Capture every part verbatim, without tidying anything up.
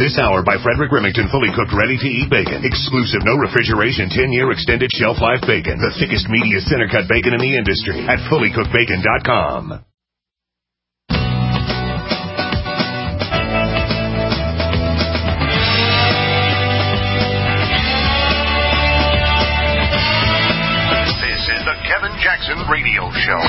This hour by Frederick Remington, fully cooked, ready-to-eat bacon. Exclusive, no refrigeration, ten-year extended shelf life bacon. The thickest, meatiest, center-cut bacon in the industry at fully cooked bacon dot com. This is the Kevin Jackson Radio Show.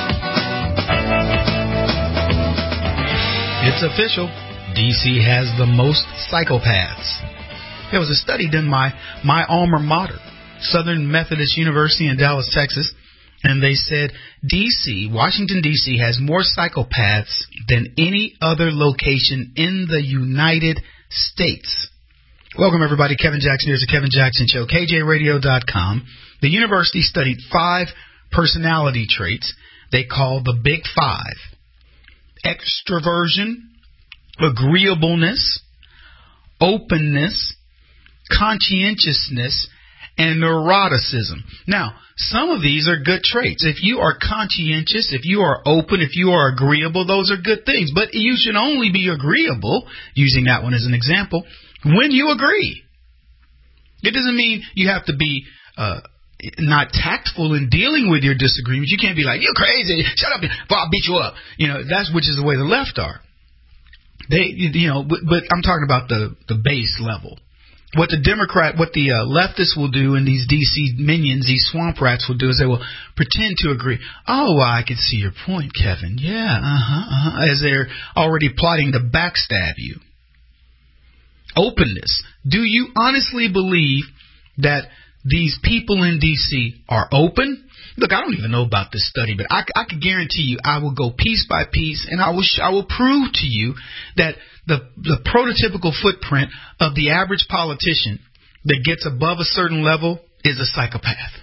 It's official. D C has the most psychopaths. There was a study done by my alma mater, Southern Methodist University in Dallas, Texas, and they said D C, Washington, D C has more psychopaths than any other location in the United States. Welcome, everybody. Kevin Jackson. Here's the Kevin Jackson Show, K J radio dot com. The university studied five personality traits they call the Big Five: extroversion, agreeableness, openness, conscientiousness, and neuroticism. Now, some of these are good traits. If you are conscientious, if you are open, if you are agreeable, those are good things. But you should only be agreeable, using that one as an example, when you agree. It doesn't mean you have to be uh, not tactful in dealing with your disagreements. You can't be like, you're crazy, shut up, I'll beat you up. You know, that's which is the way the left are. They, you know, but, but I'm talking about the, the base level. What the Democrat, what the uh, leftists will do, and these D C minions, these swamp rats will do, is they will pretend to agree. Oh, well, I can see your point, Kevin. Yeah, uh-huh, uh-huh, as they're already plotting to backstab you. Openness. Do you honestly believe that these people in D C are open? Look, I don't even know about this study, but I, I can guarantee you I will go piece by piece, and I will sh- I will prove to you that the the prototypical footprint of the average politician that gets above a certain level is a psychopath.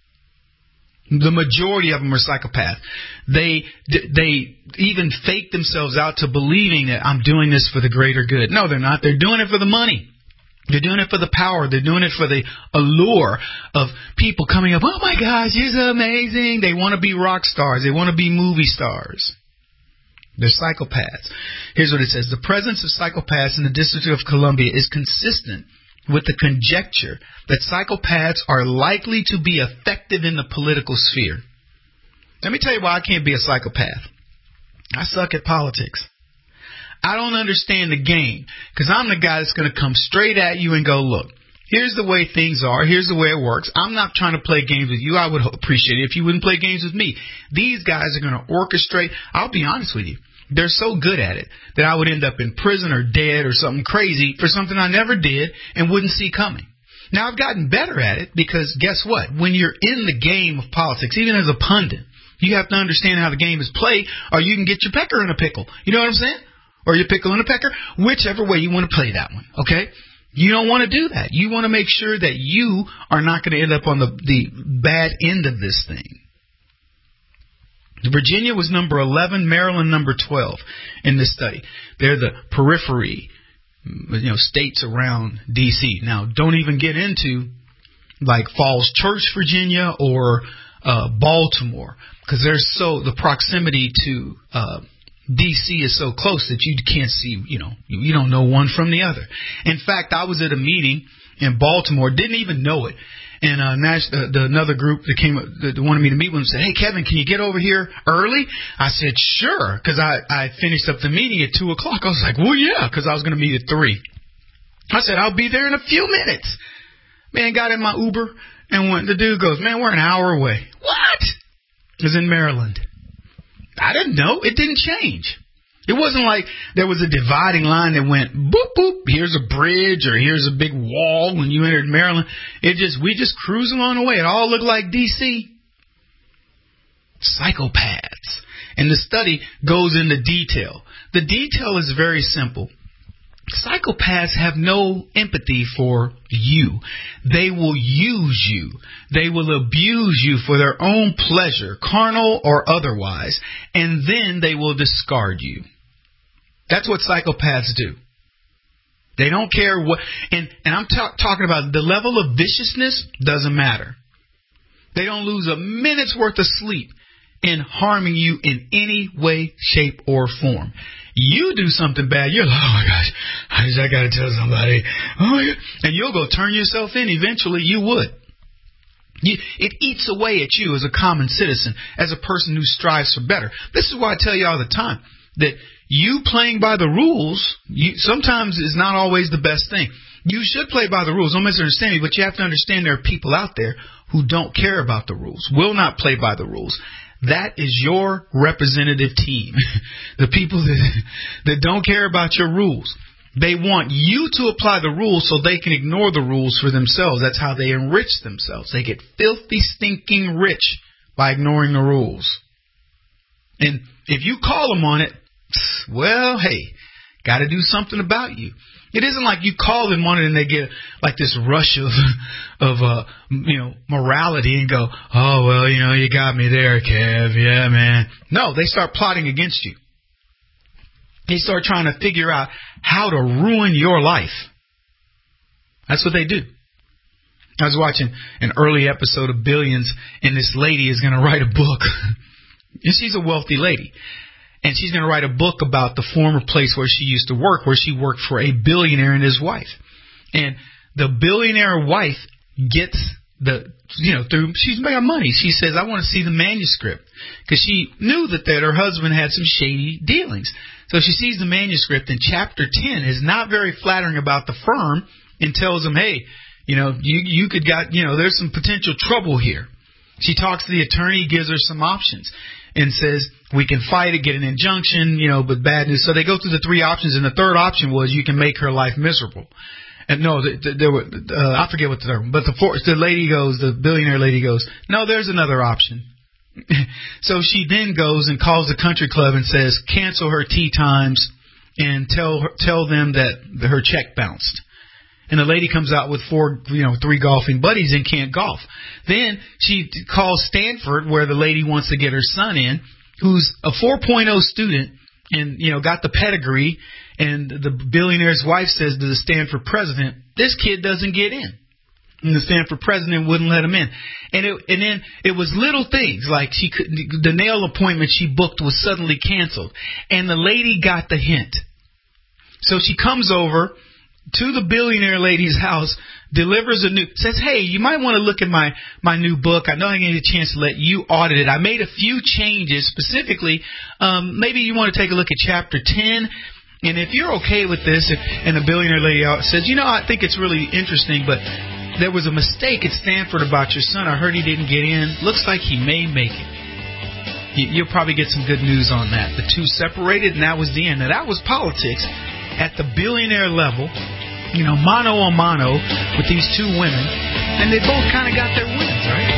The majority of them are psychopaths. They they even fake themselves out to believing that I'm doing this for the greater good. No, they're not. They're doing it for the money. They're doing it for the power. They're doing it for the allure of people coming up. Oh, my gosh, you're so amazing. They want to be rock stars. They want to be movie stars. They're psychopaths. Here's what it says. The presence of psychopaths in the District of Columbia is consistent with the conjecture that psychopaths are likely to be effective in the political sphere. Let me tell you why I can't be a psychopath. I suck at politics. I don't understand the game because I'm the guy that's going to come straight at you and go, look, here's the way things are. Here's the way it works. I'm not trying to play games with you. I would appreciate it if you wouldn't play games with me. These guys are going to orchestrate. I'll be honest with you. They're so good at it that I would end up in prison or dead or something crazy for something I never did and wouldn't see coming. Now, I've gotten better at it because guess what? When you're in the game of politics, even as a pundit, you have to understand how the game is played or you can get your pecker in a pickle. You know what I'm saying? Or your pickle and a pecker, whichever way you want to play that one, okay? You don't want to do that. You want to make sure that you are not going to end up on the, the bad end of this thing. Virginia was number eleven, Maryland number twelve in this study. They're the periphery, you know, states around D C. Now, don't even get into like Falls Church, Virginia, or uh, Baltimore, because they're so the proximity to uh, D C is so close that you can't see, you know, you don't know one from the other. In fact, I was at a meeting in Baltimore, didn't even know it. And uh, Nash, uh, the, another group that came, that wanted me to meet with them said, hey, Kevin, can you get over here early? I said, sure, because I, I finished up the meeting at two o'clock. I was like, well, yeah, because I was going to meet at three. I said, I'll be there in a few minutes. Man, got in my Uber, and when the dude goes, man, we're an hour away. What? It was in Maryland. I didn't know. It didn't change. It wasn't like there was a dividing line that went boop, boop, here's a bridge or here's a big wall when you entered Maryland. It just, we just cruised along the way. It all looked like D C. Psychopaths. And the study goes into detail. The detail is very simple. Psychopaths have no empathy for you. They will use you. They will abuse you for their own pleasure, carnal or otherwise, and then they will discard you. That's what psychopaths do. They don't care what, and, and I'm ta- talking about the level of viciousness doesn't matter. They don't lose a minute's worth of sleep in harming you in any way, shape, or form. You do something bad, you're like, oh my gosh, I just I gotta tell somebody. Oh my God. And you'll go turn yourself in. Eventually, you would. You, it eats away at you as a common citizen, as a person who strives for better. This is why I tell you all the time that you playing by the rules you, sometimes is not always the best thing. You should play by the rules. Don't misunderstand me, but you have to understand there are people out there who don't care about the rules, will not play by the rules. That is your representative team. The people that, that don't care about your rules. They want you to apply the rules so they can ignore the rules for themselves. That's how they enrich themselves. They get filthy, stinking rich by ignoring the rules. And if you call them on it, well, hey, got to do something about you. It isn't like you call them on it and they get like this rush of, of uh, you know, morality and go, oh, well, you know, you got me there, Kev. Yeah, man. No, they start plotting against you. They start trying to figure out how to ruin your life. That's what they do. I was watching an early episode of Billions, and this lady is going to write a book. And she's a wealthy lady. And she's going to write a book about the former place where she used to work, where she worked for a billionaire and his wife. And the billionaire wife gets the, you know, through, she's making money. She says, I want to see the manuscript. Because she knew that, that her husband had some shady dealings. So she sees the manuscript, and chapter ten is not very flattering about the firm and tells them, hey, you know, you, you could got, you know, there's some potential trouble here. She talks to the attorney, gives her some options, and says, we can fight it, get an injunction, you know, but bad news. So they go through the three options, and the third option was you can make her life miserable. And no, there were, uh, I forget what the third one, but the fourth, the lady goes, the billionaire lady goes, no, there's another option. So she then goes and calls the country club and says, cancel her tea times and tell her, tell them that her check bounced. And the lady comes out with four, you know, three golfing buddies and can't golf. Then she calls Stanford, where the lady wants to get her son in, who's a four point oh student and, you know, got the pedigree. And the billionaire's wife says to the Stanford president, this kid doesn't get in. And the Stanford president wouldn't let him in. And it, and then it was little things like she could, the nail appointment she booked was suddenly canceled. And the lady got the hint. So she comes over to the billionaire lady's house, delivers a new, says, hey, you might want to look at my, my new book. I know I didn't get a chance to let you audit it. I made a few changes specifically. Um, maybe you want to take a look at chapter ten. And if you're okay with this, and the billionaire lady says, you know, I think it's really interesting, but there was a mistake at Stanford about your son. I heard he didn't get in. Looks like he may make it. You'll probably get some good news on that. The two separated, and that was the end. Now, that was politics at the billionaire level, you know, mano a mano with these two women, and they both kind of got their wins, right?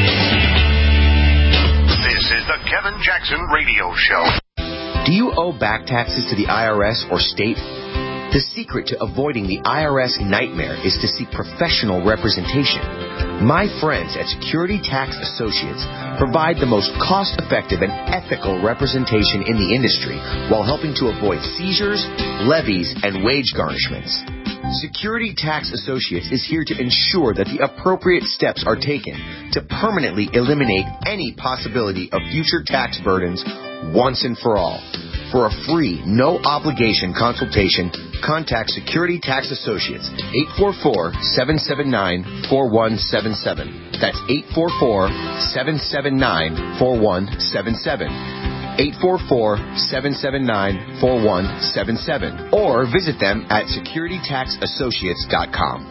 This is the Kevin Jackson Radio Show. Do you owe back taxes to the I R S or state? The secret to avoiding the I R S nightmare is to seek professional representation. My friends at Security Tax Associates provide the most cost-effective and ethical representation in the industry while helping to avoid seizures, levies, and wage garnishments. Security Tax Associates is here to ensure that the appropriate steps are taken to permanently eliminate any possibility of future tax burdens once and for all. For a free, no-obligation consultation, contact Security Tax Associates, eight four four, seven seven nine, four one seven seven. That's eight four four, seven seven nine, four one seven seven. eight four four, seven seven nine, four one seven seven. Or visit them at security tax associates dot com.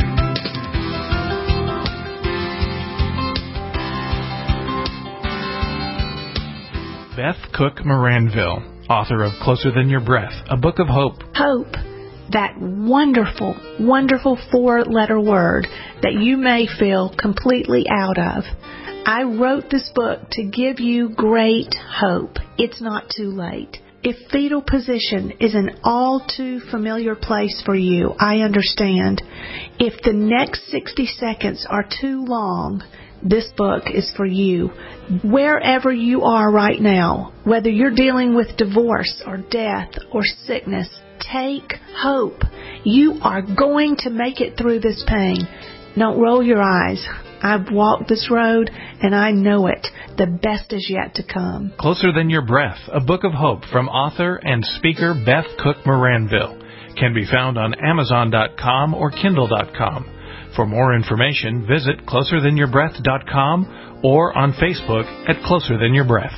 Beth Cook Moranville, author of Closer Than Your Breath, a book of hope. Hope, that wonderful, wonderful four-letter word that you may feel completely out of. I wrote this book to give you great hope. It's not too late. If fetal position is an all too familiar place for you, I understand. If the next sixty seconds are too long, this book is for you. Wherever you are right now, whether you're dealing with divorce or death or sickness, take hope. You are going to make it through this pain. Don't roll your eyes. I've walked this road, and I know it. The best is yet to come. Closer Than Your Breath, a book of hope from author and speaker Beth Cook Moranville, can be found on Amazon dot com or Kindle dot com. For more information, visit closer than your breath dot com or on Facebook at Closer Than Your Breath.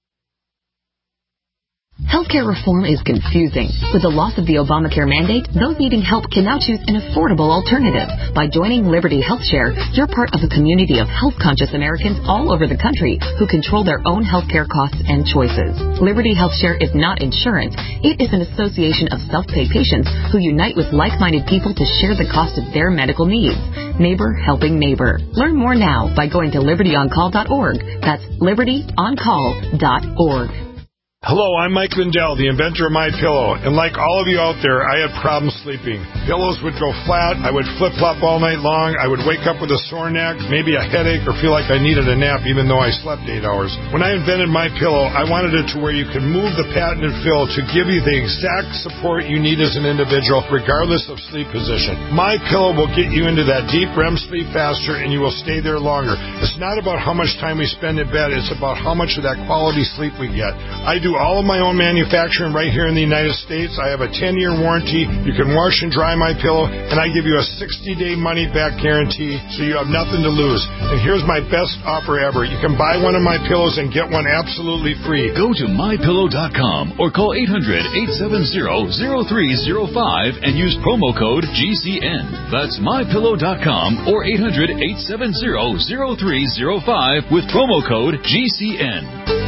Healthcare reform is confusing. With the loss of the Obamacare mandate, those needing help can now choose an affordable alternative. By joining Liberty HealthShare, you're part of a community of health-conscious Americans all over the country who control their own healthcare costs and choices. Liberty HealthShare is not insurance. It is an association of self-pay patients who unite with like-minded people to share the cost of their medical needs. Neighbor helping neighbor. Learn more now by going to liberty on call dot org. That's liberty on call dot org. Hello, I'm Mike Lindell, the inventor of MyPillow, and like all of you out there, I had problems sleeping. Pillows would go flat, I would flip-flop all night long, I would wake up with a sore neck, maybe a headache, or feel like I needed a nap even though I slept eight hours. When I invented MyPillow, I wanted it to where you could move the patented fill to give you the exact support you need as an individual, regardless of sleep position. MyPillow will get you into that deep R E M sleep faster, and you will stay there longer. It's not about how much time we spend in bed, it's about how much of that quality sleep we get. I do all of my own manufacturing right here in the United States. I have a ten-year warranty. You can wash and dry my pillow, and I give you a sixty-day money-back guarantee, so you have nothing to lose. And here's my best offer ever. You can buy one of my pillows and get one absolutely free. Go to my pillow dot com or call eight hundred, eight seven zero, zero three zero five and use promo code G C N. That's my pillow dot com or eight hundred, eight seven zero, zero three zero five with promo code G C N.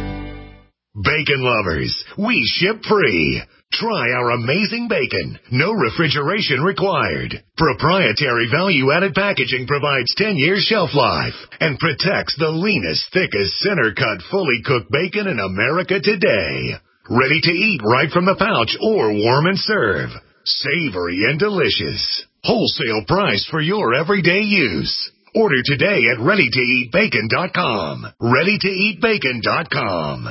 Bacon lovers, we ship free. Try our amazing bacon. No refrigeration required. Proprietary value-added packaging provides ten years shelf life and protects the leanest, thickest, center-cut, fully cooked bacon in America today. Ready to eat right from the pouch or warm and serve. Savory and delicious. Wholesale price for your everyday use. Order today at ready to eat bacon dot com. ready to eat bacon dot com.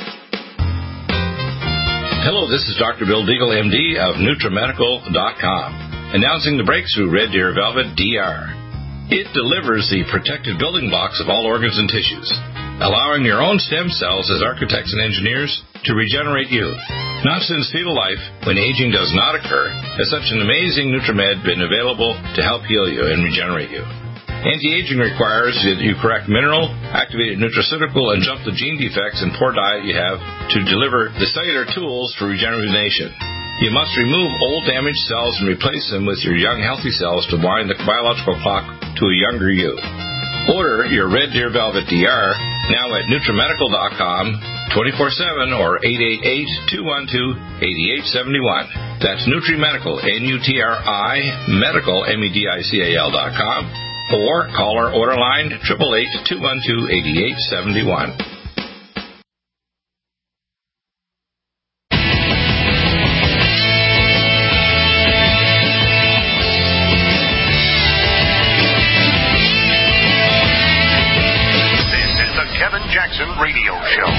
Hello, this is Doctor Bill Deagle, M D of NutriMedical dot com, announcing the breakthrough Red Deer Velvet D R. It delivers the protective building blocks of all organs and tissues, allowing your own stem cells as architects and engineers to regenerate youth. Not since fetal life, when aging does not occur, has such an amazing NutriMed been available to help heal you and regenerate you. Anti-aging requires that you correct mineral, activated nutraceutical, and jump the gene defects and poor diet you have to deliver the cellular tools for regeneration. You must remove old damaged cells and replace them with your young healthy cells to wind the biological clock to a younger you. Order your Red Deer Velvet D R now at NutriMedical dot com, twenty-four seven or eight eight eight, two one two, eight eight seven one. That's NutriMedical, N U T R I, medical, M E D I C A L dot com. Or call our order line, eight eight eight, two one two, eight eight seven one. This is the Kevin Jackson Radio Show.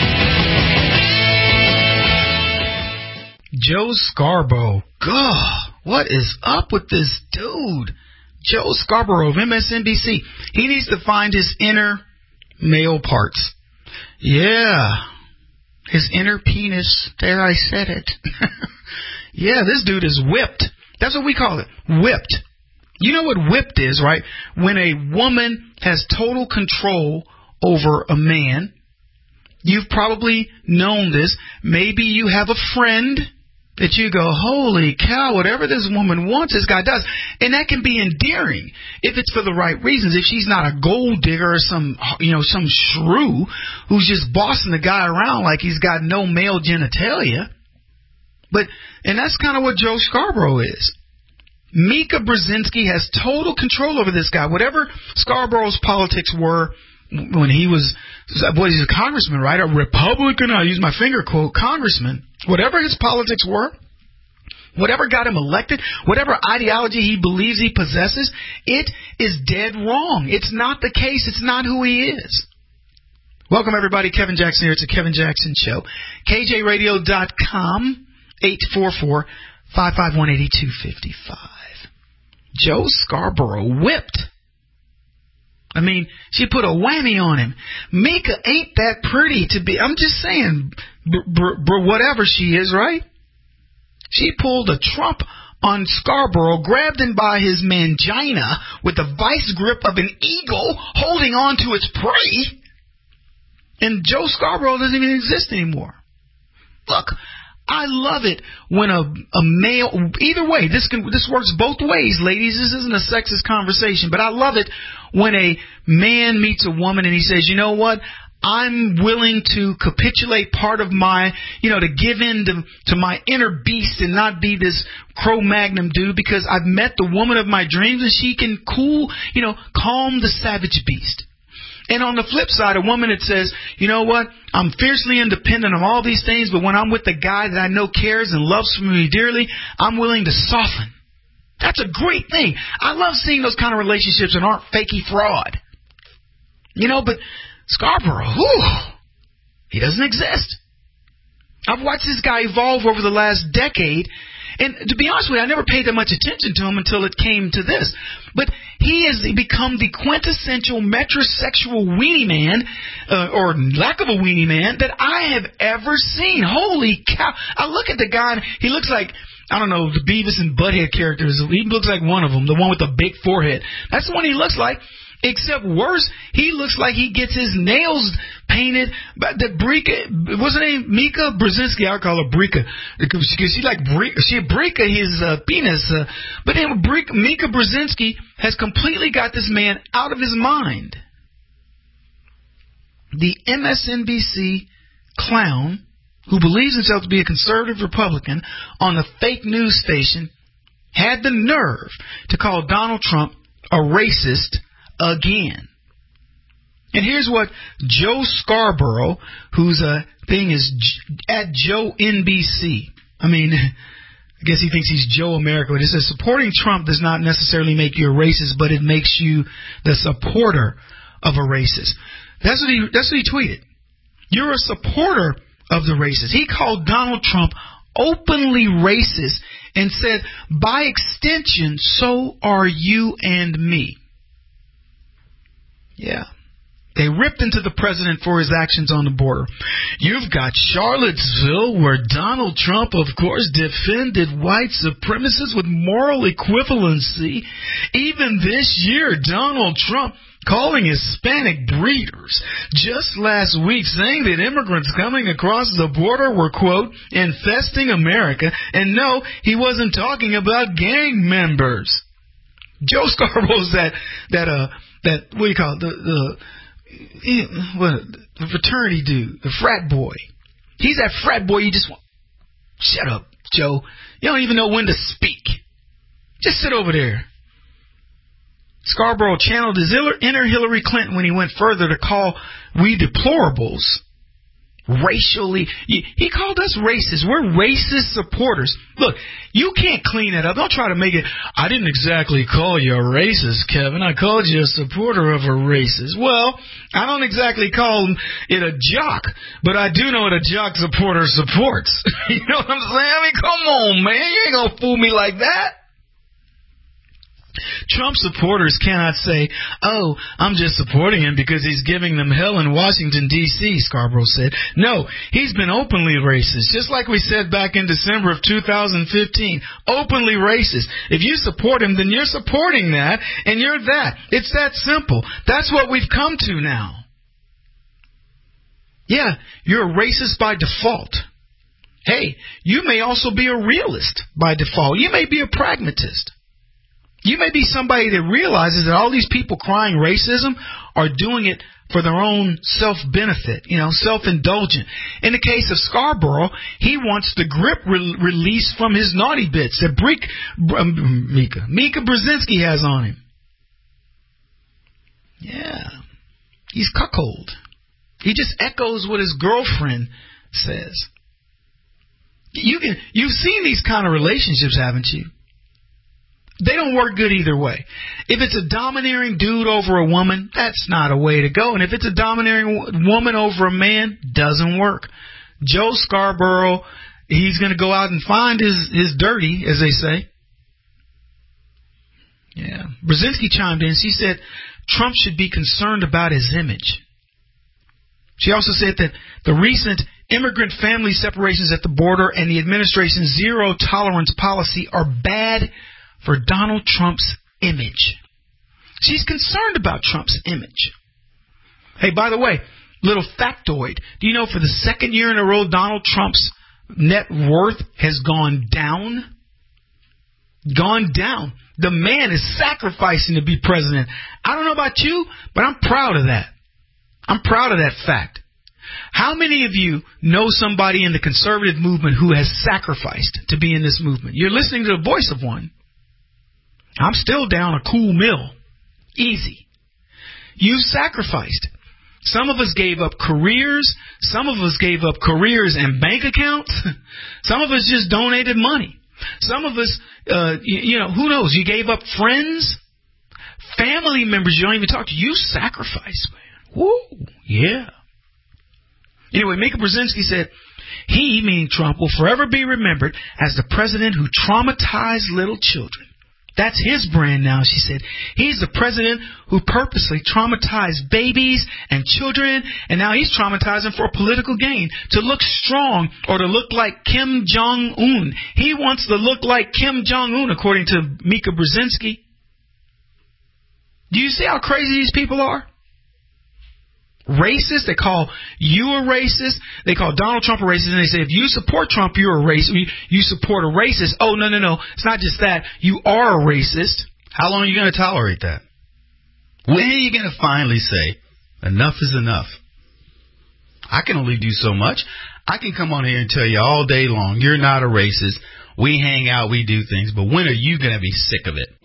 Joe Scarborough. God, what is up with this dude? Joe Scarborough of M S N B C. He needs to find his inner male parts. Yeah. His inner penis. There, I said it. Yeah, this dude is whipped. That's what we call it. Whipped. You know what whipped is, right? When a woman has total control over a man. You've probably known this. Maybe you have a friend that you go, holy cow, whatever this woman wants, this guy does. And that can be endearing if it's for the right reasons. If she's not a gold digger or some, you know, some shrew who's just bossing the guy around like he's got no male genitalia. But, and that's kind of what Joe Scarborough is. Mika Brzezinski has total control over this guy. Whatever Scarborough's politics were when he was, what, he's a congressman, right? A Republican, I use my finger quote, congressman. Whatever his politics were, whatever got him elected, whatever ideology he believes he possesses, it is dead wrong. It's not the case. It's not who he is. Welcome, everybody. Kevin Jackson here. It's a Kevin Jackson Show. K J radio dot com, eight four four, five five one, eight two five five. Joe Scarborough whipped. I mean, she put a whammy on him. Mika ain't that pretty to be. I'm just saying, br- br- br- whatever she is, right? She pulled a trump on Scarborough, grabbed him by his mangina with the vice grip of an eagle holding on to its prey. And Joe Scarborough doesn't even exist anymore. Look, I love it when a a male, either way, this can this works both ways, ladies. This isn't a sexist conversation, but I love it when a man meets a woman and he says, you know what, I'm willing to capitulate part of my, you know, to give in to, to my inner beast and not be this Cro-Magnon dude because I've met the woman of my dreams and she can cool, you know, calm the savage beast. And on the flip side, a woman that says, you know what, I'm fiercely independent of all these things, but when I'm with the guy that I know cares and loves me dearly, I'm willing to soften. That's a great thing. I love seeing those kind of relationships that aren't fakey fraud. You know, but Scarborough, whew, he doesn't exist. I've watched this guy evolve over the last decade, and to be honest with you, I never paid that much attention to him until it came to this. But he has become the quintessential metrosexual weenie man, uh, or lack of a weenie man, that I have ever seen. Holy cow. I look at the guy, and he looks like, I don't know, the Beavis and Butthead characters. He looks like one of them, the one with the big forehead. That's the one he looks like. Except worse, he looks like he gets his nails painted. But the Brika, what's her name? Mika Brzezinski. I call her Brika because she like Brika, she Brika his uh, penis. Uh, but then Brika, Mika Brzezinski has completely got this man out of his mind. The M S N B C clown who believes himself to be a conservative Republican on the fake news station had the nerve to call Donald Trump a racist again. And here's what Joe Scarborough, whose uh, thing is J- at Joe N B C. I mean, I guess he thinks he's Joe America. But it says supporting Trump does not necessarily make you a racist, but it makes you the supporter of a racist. That's what he. That's what he tweeted. You're a supporter of the racist. He called Donald Trump openly racist and said, by extension, so are you and me. Yeah. They ripped into the president for his actions on the border. You've got Charlottesville, where Donald Trump, of course, defended white supremacists with moral equivalency. Even this year, Donald Trump calling Hispanic breeders just last week, saying that immigrants coming across the border were, quote, infesting America. And no, he wasn't talking about gang members. Joe Scarborough's that, that, uh, that, what do you call it, the, the, what, the fraternity dude, the frat boy. He's that frat boy you just want. Shut up, Joe. You don't even know when to speak. Just sit over there. Scarborough channeled his inner Hillary Clinton when he went further to call we deplorables racially. He called us racist. We're racist supporters. Look, you can't clean that up. Don't try to make it, I didn't exactly call you a racist, Kevin. I called you a supporter of a racist. Well, I don't exactly call it a jock, but I do know what a jock supporter supports. You know what I'm saying? I mean, come on, man. You ain't going to fool me like that. Trump supporters cannot say, oh, I'm just supporting him because he's giving them hell in Washington, D C, Scarborough said. No, he's been openly racist, just like we said back in December of two thousand fifteen. Openly racist. If you support him, then you're supporting that, and you're that. It's that simple. That's what we've come to now. Yeah, you're a racist by default. Hey, you may also be a realist by default. You may be a pragmatist. You may be somebody that realizes that all these people crying racism are doing it for their own self-benefit, you know, self-indulgent. In the case of Scarborough, he wants the grip re- released from his naughty bits that Brick, um, Mika, Mika Brzezinski has on him. Yeah, he's cuckold. He just echoes what his girlfriend says. You can, you've seen these kind of relationships, haven't you? They don't work good either way. If it's a domineering dude over a woman, that's not a way to go. And if it's a domineering woman over a man, doesn't work. Joe Scarborough, he's going to go out and find his, his dirty, as they say. Yeah. Brzezinski chimed in. She said Trump should be concerned about his image. She also said that the recent immigrant family separations at the border and the administration's zero tolerance policy are bad for Donald Trump's image. She's concerned about Trump's image. Hey, by the way, little factoid. Do you know for the second year in a row, Donald Trump's net worth has gone down? Gone down. The man is sacrificing to be president. I don't know about you, but I'm proud of that. I'm proud of that fact. How many of you know somebody in the conservative movement who has sacrificed to be in this movement? You're listening to the voice of one. I'm still down a cool mill. Easy. You sacrificed. Some of us gave up careers. Some of us gave up careers and bank accounts. Some of us just donated money. Some of us, uh, you, you know, who knows? You gave up friends, family members you don't even talk to. You sacrificed, man. Woo, yeah. Anyway, Mika Brzezinski said, he, meaning Trump, will forever be remembered as the president who traumatized little children. That's his brand now, she said. He's the president who purposely traumatized babies and children, and now he's traumatizing for political gain, to look strong or to look like Kim Jong-un. He wants to look like Kim Jong-un, according to Mika Brzezinski. Do you see how crazy these people are? Racist. They call you a racist. They call Donald Trump a racist. And they say, if you support Trump, you're a racist. You support a racist. Oh, no, no, no. It's not just that. You are a racist. How long are you going to tolerate that? When are you going to finally say, enough is enough? I can only do so much. I can come on here and tell you all day long, you're not a racist. We hang out, we do things. But when are you going to be sick of it?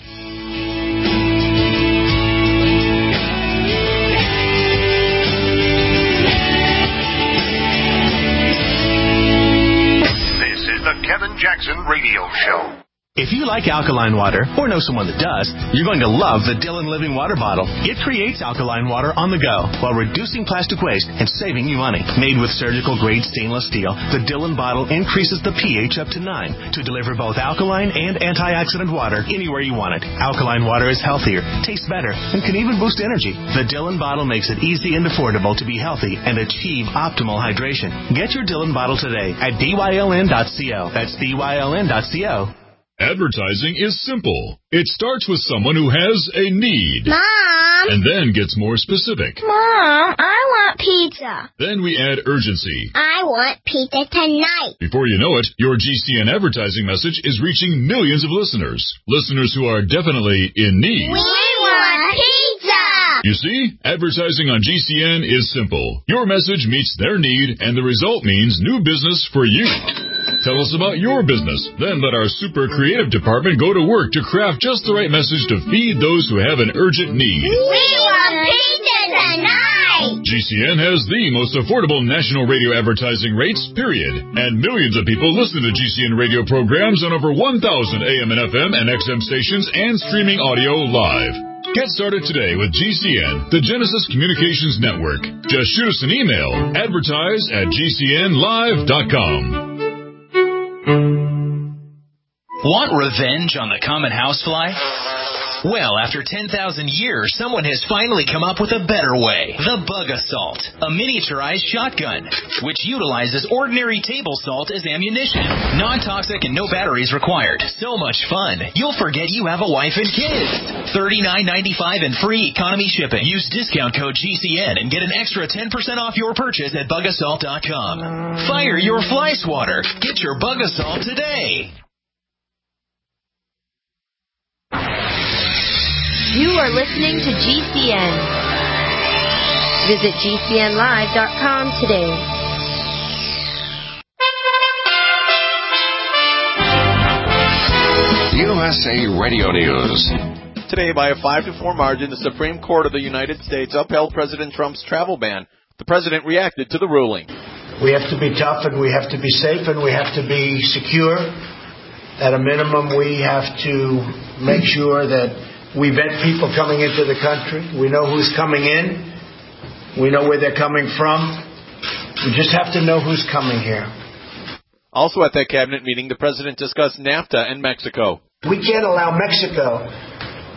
Kevin Jackson Radio Show. If you like alkaline water, or know someone that does, you're going to love the Dillon Living Water Bottle. It creates alkaline water on the go while reducing plastic waste and saving you money. Made with surgical-grade stainless steel, the Dillon bottle increases the pH up to nine to deliver both alkaline and antioxidant water anywhere you want it. Alkaline water is healthier, tastes better, and can even boost energy. The Dillon bottle makes it easy and affordable to be healthy and achieve optimal hydration. Get your Dillon bottle today at D Y L N dot co. That's D Y L N dot co. Advertising is simple. It starts with someone who has a need. Mom! And then gets more specific. Mom, I want pizza. Then we add urgency. I want pizza tonight. Before you know it, your G C N advertising message is reaching millions of listeners. Listeners who are definitely in need. We want pizza! You see, advertising on G C N is simple. Your message meets their need, and the result means new business for you. Tell us about your business. Then let our super creative department go to work to craft just the right message to feed those who have an urgent need. We want pizza tonight! G C N has the most affordable national radio advertising rates, period. And millions of people listen to G C N radio programs on over one thousand A M and F M and X M stations and streaming audio live. Get started today with G C N, the Genesis Communications Network. Just shoot us an email, advertise at G C N live dot com. Want revenge on the common housefly? Well, after ten thousand years, someone has finally come up with a better way. The Bug Assault, a miniaturized shotgun, which utilizes ordinary table salt as ammunition. Non-toxic and no batteries required. So much fun, you'll forget you have a wife and kids. thirty-nine ninety-five and free economy shipping. Use discount code G C N and get an extra ten percent off your purchase at bug assault dot com. Fire your fly swatter. Get your Bug Assault today. You are listening to G C N. Visit G C N live dot com today. U S A Radio News. Today, by a five to four margin, the Supreme Court of the United States upheld President Trump's travel ban. The president reacted to the ruling. We have to be tough and we have to be safe and we have to be secure. At a minimum, we have to make sure that we vet people coming into the country. We know who's coming in. We know where they're coming from. We just have to know who's coming here. Also at that cabinet meeting, the president discussed NAFTA and Mexico. We can't allow Mexico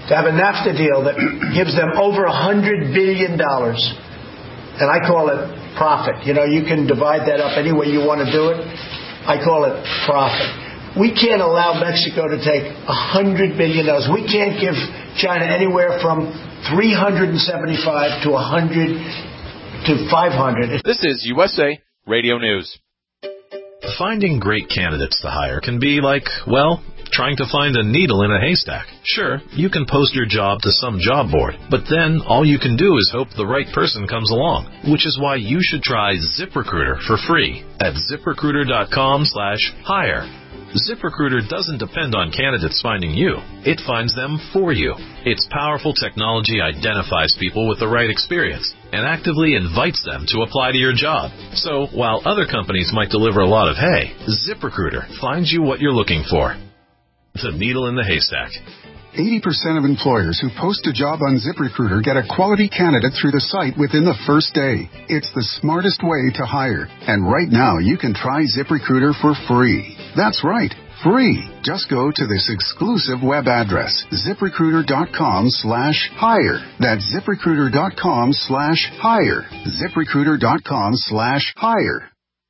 to have a NAFTA deal that gives them over one hundred billion dollars. And I call it profit. You know, you can divide that up any way you want to do it. I call it profit. We can't allow Mexico to take one hundred billion dollars. We can't give China anywhere from three hundred seventy-five to one hundred to five hundred. This is U S A Radio News. Finding great candidates to hire can be like, well, trying to find a needle in a haystack. Sure, you can post your job to some job board, but then all you can do is hope the right person comes along, which is why you should try ZipRecruiter for free at ZipRecruiter.com slash hire. ZipRecruiter doesn't depend on candidates finding you. It finds them for you. Its powerful technology identifies people with the right experience and actively invites them to apply to your job. So while other companies might deliver a lot of hay, ZipRecruiter finds you what you're looking for. The needle in the haystack. eighty percent of employers who post a job on ZipRecruiter get a quality candidate through the site within the first day. It's the smartest way to hire. And right now, you can try ZipRecruiter for free. That's right, free. Just go to this exclusive web address, ZipRecruiter.com slash hire. That's ZipRecruiter.com slash hire. ZipRecruiter.com slash hire.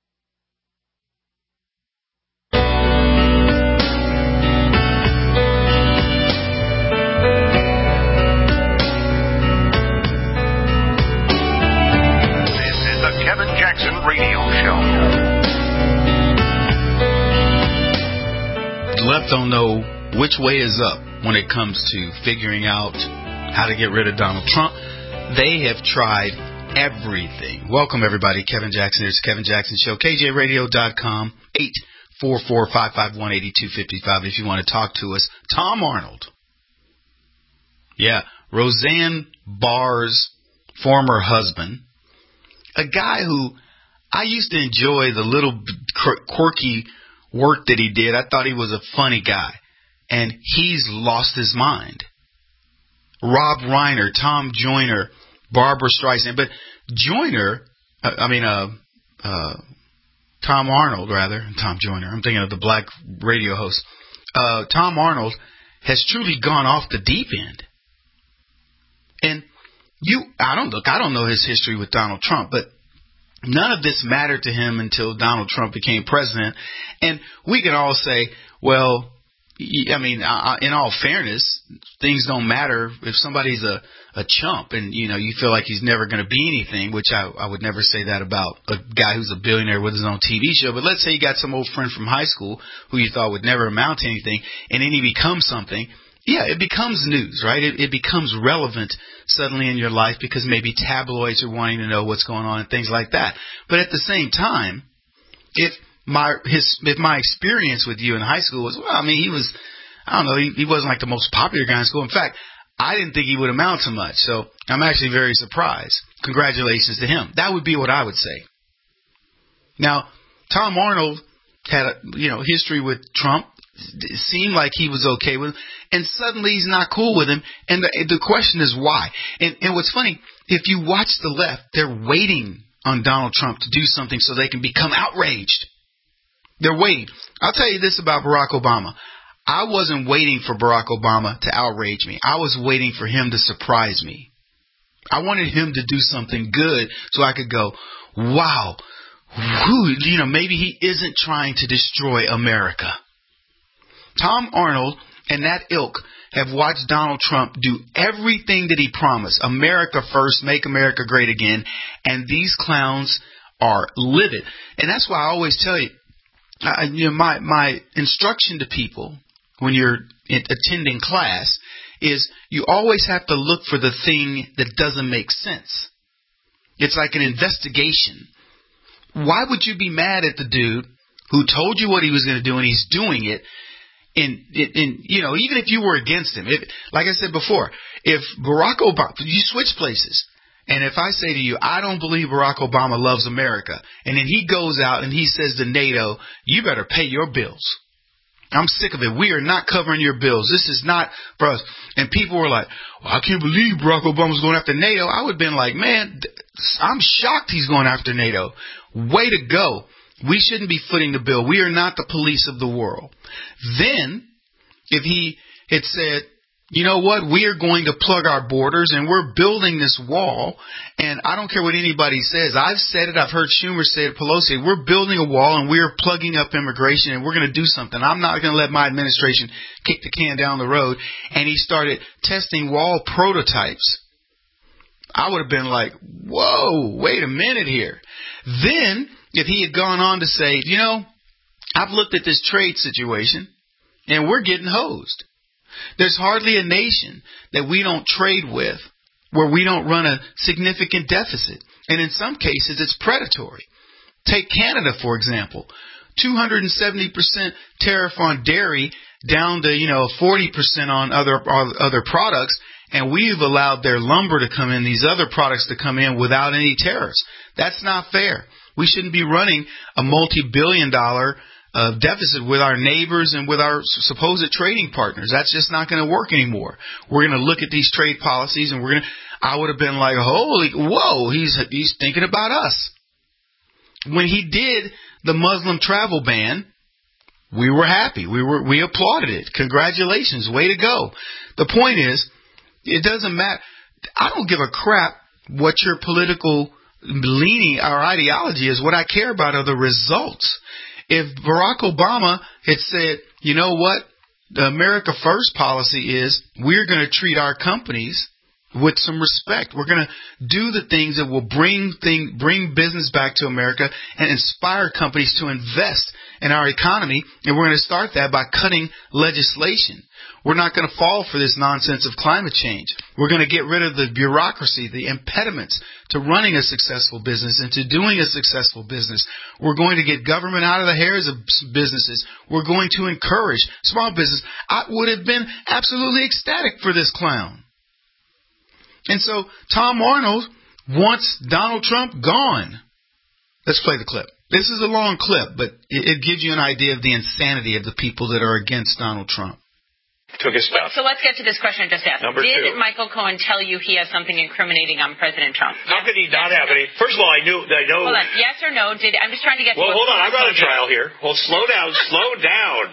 Kevin Jackson Radio Show. The left don't know which way is up when it comes to figuring out how to get rid of Donald Trump. They have tried everything. Welcome, everybody. Kevin Jackson. There's the Kevin Jackson Show. K J radio dot com, eight four four, five five one, eight two five five if you want to talk to us. Tom Arnold. Yeah, Roseanne Barr's former husband. A guy who I used to enjoy the little quirky work that he did. I thought he was a funny guy. And he's lost his mind. Rob Reiner, Tom Joyner, Barbara Streisand. But Joyner, I mean, uh, uh, Tom Arnold, rather. Tom Joyner. I'm thinking of the black radio host. Uh, Tom Arnold has truly gone off the deep end. And You, I don't look. I don't know his history with Donald Trump, but none of this mattered to him until Donald Trump became president. And we can all say, well, I mean, in all fairness, things don't matter if somebody's a, a chump and, you know, you feel like he's never going to be anything, which I, I would never say that about a guy who's a billionaire with his own T V show. But let's say you got some old friend from high school who you thought would never amount to anything, and then he becomes something. Yeah, it becomes news, right? It, it becomes relevant suddenly in your life because maybe tabloids are wanting to know what's going on and things like that. But at the same time, if my his if my experience with you in high school was, well, I mean, he was, I don't know, he, he wasn't like the most popular guy in school. In fact, I didn't think he would amount to much. So I'm actually very surprised. Congratulations to him. That would be what I would say. Now, Tom Arnold had a, you know, history with Trump. It seemed like he was okay with him, and suddenly he's not cool with him. And the, the question is why. And, and what's funny, if you watch the left, they're waiting on Donald Trump to do something so they can become outraged. They're waiting. I'll tell you this about Barack Obama. I wasn't waiting for Barack Obama to outrage me. I was waiting for him to surprise me. I wanted him to do something good so I could go, wow, whew, you know, maybe he isn't trying to destroy America. Tom Arnold and that ilk have watched Donald Trump do everything that he promised. America first, make America great again. And these clowns are livid. And that's why I always tell you, I, you know, my, my instruction to people when you're attending class is you always have to look for the thing that doesn't make sense. It's like an investigation. Why would you be mad at the dude who told you what he was going to do and he's doing it? In, in, in, you know, even if you were against him, if, like I said before, if Barack Obama, you switch places, and if I say to you, I don't believe Barack Obama loves America, and then he goes out and he says to NATO, you better pay your bills. I'm sick of it. We are not covering your bills. This is not for us. And people were like, well, I can't believe Barack Obama's going after NATO. I would have been like, man, I'm shocked he's going after NATO. Way to go. We shouldn't be footing the bill. We are not the police of the world. Then, if he had said, you know what, we are going to plug our borders and we're building this wall. And I don't care what anybody says. I've said it. I've heard Schumer say it, Pelosi. We're building a wall and we're plugging up immigration and we're going to do something. I'm not going to let my administration kick the can down the road. And he started testing wall prototypes. I would have been like, whoa, wait a minute here. Then if he had gone on to say, you know, I've looked at this trade situation and we're getting hosed. There's hardly a nation that we don't trade with where we don't run a significant deficit. And in some cases, it's predatory. Take Canada, for example. two hundred seventy percent tariff on dairy down to, you know, forty percent on other other products. And we've allowed their lumber to come in, these other products to come in without any tariffs. That's not fair. We shouldn't be running a multi-billion dollar Uh, deficit with our neighbors and with our supposed trading partners. That's just not going to work anymore. We're going to look at these trade policies and we're going to, I would have been like, holy, whoa, he's, he's thinking about us. When he did the Muslim travel ban, we were happy. We were, we applauded it. Congratulations. Way to go. The point is, it doesn't matter. I don't give a crap what your political leaning or ideology is. What I care about are the results. If Barack Obama had said, you know what, the America First policy is we're going to treat our companies with some respect. We're going to do the things that will bring thing, bring business back to America and inspire companies to invest in our economy. And we're going to start that by cutting legislation. We're not going to fall for this nonsense of climate change. We're going to get rid of the bureaucracy, the impediments to running a successful business and to doing a successful business. We're going to get government out of the hairs of businesses. We're going to encourage small business. I would have been absolutely ecstatic for this clown. And so Tom Arnold wants Donald Trump gone. Let's play the clip. This is a long clip, but it gives you an idea of the insanity of the people that are against Donald Trump. Took his stuff. So let's get to this question I just asked. Number Did two. Michael Cohen tell you he has something incriminating on President Trump? How could he not have any? First of all, I knew. I know. Hold on. Yes or no? Did I'm just trying to get. Well, to hold on. I'm on a trial here. Well, slow down. Slow down.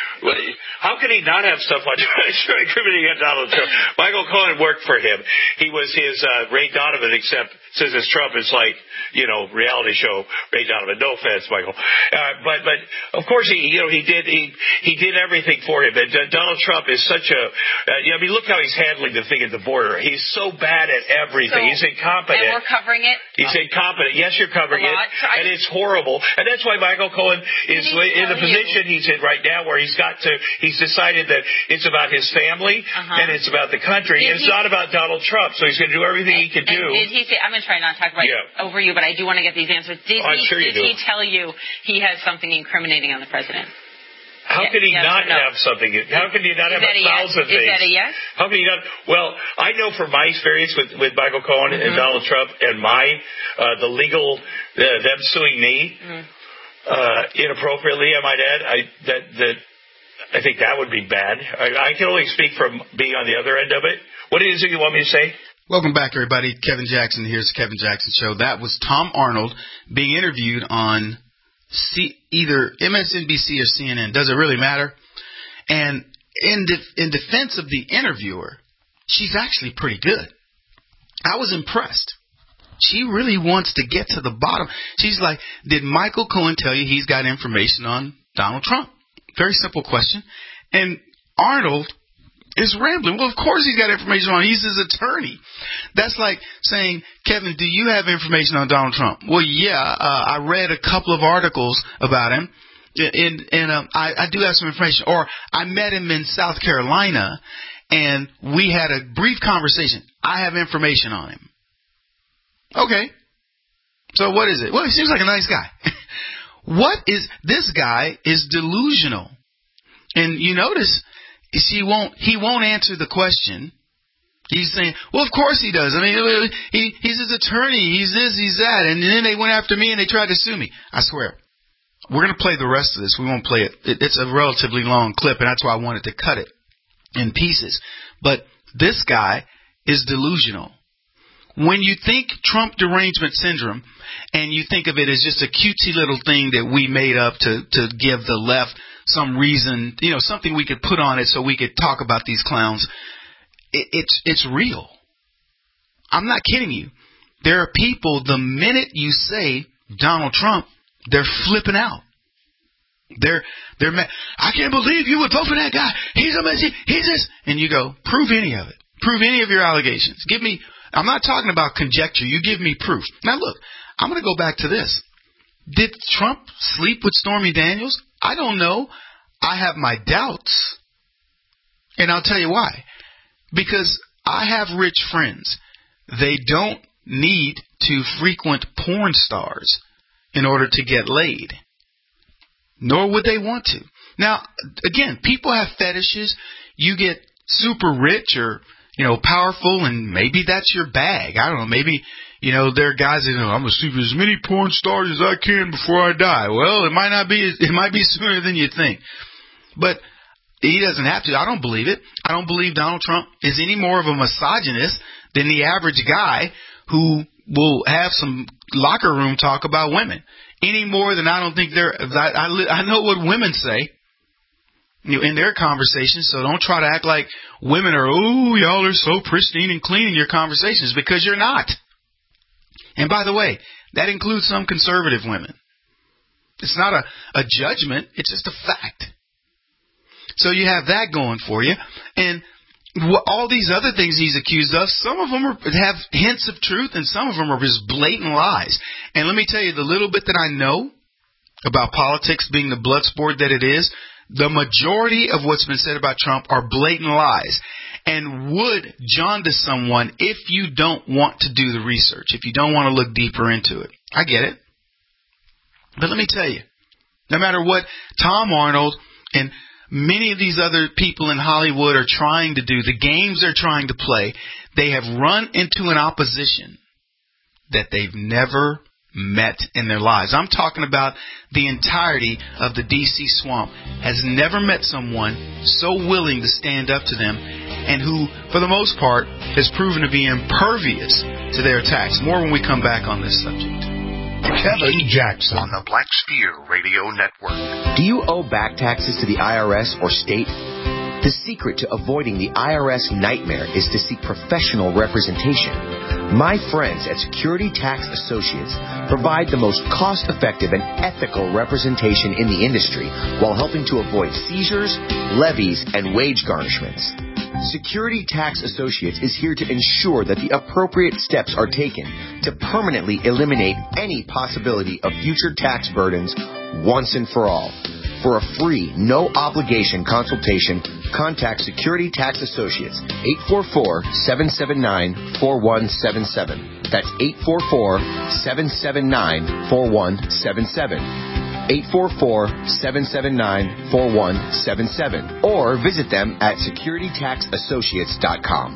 How could he not have stuff on incriminating on Donald Trump? Michael Cohen worked for him. He was his uh, Ray Donovan, except since it's Trump, it's like, you know, reality show Ray Donovan. No offense, Michael. Uh, but but of course he you know he did he he did everything for him. And uh, Donald Trump is such a uh, you know, I mean, look how he's handling the thing at the border. He's so bad at everything. So, he's incompetent. And we're covering it. He's incompetent. Yes, you're covering it, and it's horrible. And that's why Michael Cohen is in the position he's in right now, where he's got to. He's decided that it's about his family uh-huh. and it's about the country. Did it's he, not about Donald Trump. So he's going to do everything and, he can and do. Did he say? I'm going to try not to talk about yeah. over you, but I do want to get these answers. Did oh, he? Sure did do. he tell you he has something incriminating on the president? How yes, could he yes not no? have something? How could he not Is have a thousand yes? things? Is that a yes? How can he not? Well, I know from my experience with, with Michael Cohen mm-hmm. and Donald Trump and my uh, the legal uh, them suing me mm-hmm. uh, inappropriately, I might add, I that that I think that would be bad. I, I can only speak from being on the other end of it. What is it you want me to say? Welcome back, everybody. Kevin Jackson. Here's the Kevin Jackson Show. That was Tom Arnold being interviewed on C- either M S N B C or C N N. Does it really matter? And in de- in defense of the interviewer, she's actually pretty good. I was impressed. She really wants to get to the bottom. She's like, did Michael Cohen tell you he's got information on Donald Trump? Very simple question. And Arnold is rambling. Well, of course he's got information on him. He's his attorney. That's like saying, Kevin, do you have information on Donald Trump? Well, yeah, uh, I read a couple of articles about him, and, and um, I, I do have some information. Or I met him in South Carolina, and we had a brief conversation. I have information on him. Okay. So what is it? Well, he seems like a nice guy. What is this guy is delusional. And you notice she won't he won't answer the question. He's saying, well, of course he does. I mean, he he's his attorney. He's this, he's that. And then they went after me and they tried to sue me. I swear. We're going to play the rest of this. We won't play it. It's a relatively long clip, and that's why I wanted to cut it in pieces. But this guy is delusional. When you think Trump derangement syndrome and you think of it as just a cutesy little thing that we made up to, to give the left some reason, you know, something we could put on it so we could talk about these clowns, it, it's it's real. I'm not kidding you. There are people, the minute you say Donald Trump, they're flipping out. They're, they're, ma- I can't believe you would vote for that guy. He's a mess. He's this. And you go, prove any of it. Prove any of your allegations. Give me, I'm not talking about conjecture. You give me proof. Now look, I'm going to go back to this. Did Trump sleep with Stormy Daniels? I don't know. I have my doubts. And I'll tell you why. Because I have rich friends. They don't need to frequent porn stars in order to get laid. Nor would they want to. Now, again, people have fetishes. You get super rich or, you know, powerful, and maybe that's your bag. I don't know. Maybe, you know, there are guys that, you know, I'm going to sleep with as many porn stars as I can before I die. Well, it might not be, it might be sooner than you think. But he doesn't have to. I don't believe it. I don't believe Donald Trump is any more of a misogynist than the average guy who will have some locker room talk about women. Any more than I don't think they're, I, I, I know what women say, you know, in their conversations, so don't try to act like women are, oh, y'all are so pristine and clean in your conversations, because you're not. And by the way, that includes some conservative women. It's not a, a judgment, it's just a fact. So you have that going for you. And all these other things he's accused of, some of them are, have hints of truth, and some of them are just blatant lies. And let me tell you, the little bit that I know about politics being the blood sport that it is, the majority of what's been said about Trump are blatant lies and would jaundice someone if you don't want to do the research, if you don't want to look deeper into it. I get it. But let me tell you, no matter what Tom Arnold and many of these other people in Hollywood are trying to do, the games they're trying to play, they have run into an opposition that they've never met in their lives. I'm talking about the entirety of the D C swamp has never met someone so willing to stand up to them and who, for the most part, has proven to be impervious to their attacks. More when we come back on this subject. Kevin Jackson on the Black Spear Radio Network. Do you owe back taxes to the I R S or state? The secret to avoiding the I R S nightmare is to seek professional representation. My friends at Security Tax Associates provide the most cost-effective and ethical representation in the industry while helping to avoid seizures, levies, and wage garnishments. Security Tax Associates is here to ensure that the appropriate steps are taken to permanently eliminate any possibility of future tax burdens once and for all. For a free, no-obligation consultation, contact Security Tax Associates, eight four four, seven seven nine, four one seven seven. That's eight four four, seven seven nine, four one seven seven. eight four four, seven seven nine, four one seven seven. Or visit them at security tax associates dot com.